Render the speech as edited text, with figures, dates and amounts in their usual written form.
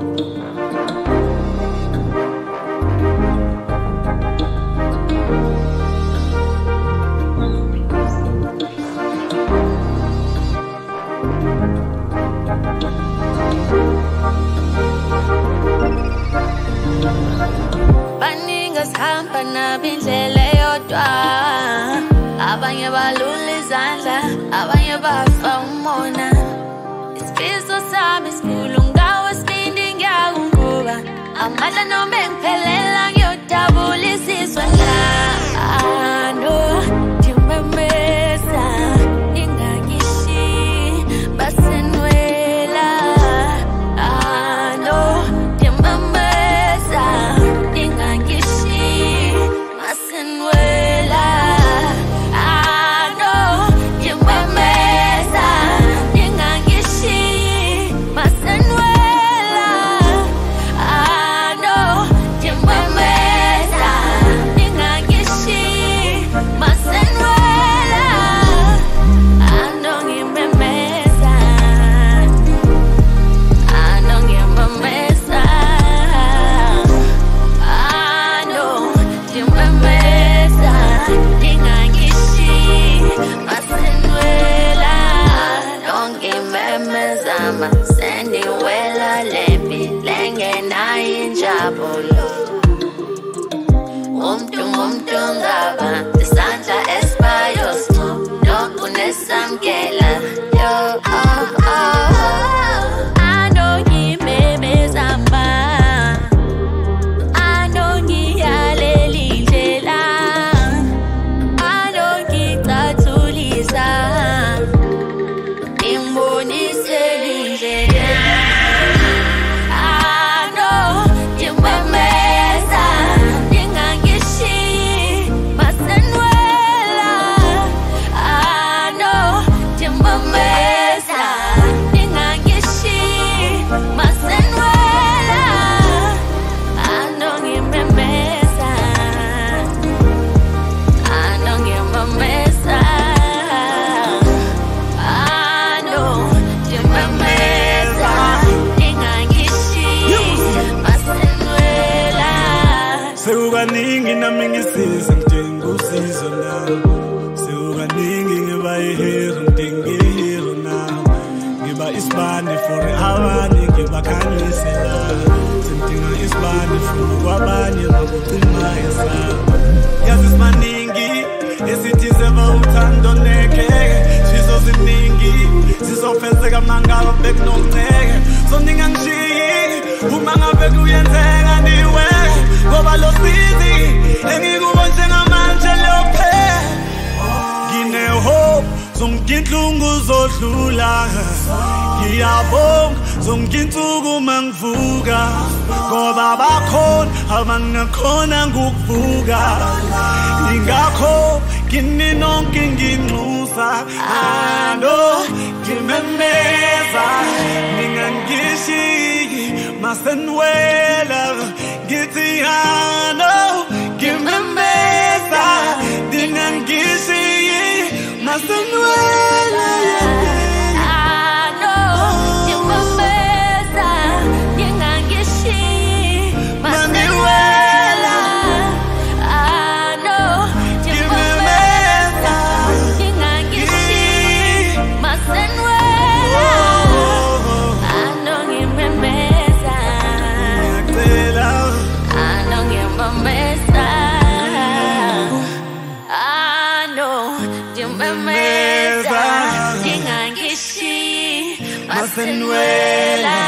Hamba nabindlela yodwa, abanye balula izandla, abanye bafa umona. Isifiso sami sikhulu ngawe sibindi ngiyakunguba, amandla noma engiphelela ngiyodabula isizwe ngalo. Ngimemeza ningangishi basenwela, alo ngimemeza ningangishi basenwela, alo ngimemeza ningangishi basenwela, alo ngimemeza ningangishi basenwela, alo ngimemeza, alo ngimemeza, alo ngimemeza ningangishi basenwela, alo ngimemeza maseniwela lempi lengenayo injabulo. Umuntu ngaba isandla esipayosmo nokunesamkela yo ano ngimemeza ma, ano ngiyaleli ndlela, ano ngicathulisa imbonise indlela, ano ngimemeza ningangishi basenwela, ano ngimemeza ningangishi basenwela, ano ngimemeza, ano ngimemeza, ano ngimemeza ningangishi basenwela. Sekukaningi nami ngisiza ngidinga usizo nawe, sekukaningi ngiba ihero ngidinga ihero nawe, ngiba isibani for abanye ngibakhanyisela, sengidinga isibani for kwabanye bakucima esaba. Yazi simaningi esithi seva uthando nekheke, sizo ziningi sizofezeka mangalo bekunonceke, so ningangishiyi uma ngabe kuyenzeka niwe, ngoba lo sizi engikubo njengamanje lokhe. Ngine-hope zonke inhlungu zodlula, ngiyabonga zonke insuku mangivuka, ngoba bakhona abangakhona ngokuvuka, ingakho kini nonke nginxusa, ano ngimemeza ningangishiyi masenwela, ngithi ano ngimemeza ningangishiyi masenwela. Ano ngimemeza ningangishi masenwela, ano ngimemeza ningangishi masenwela, ano ngimemeza, ano ngimemeza, ano ngimemeza ningangishi basenwela.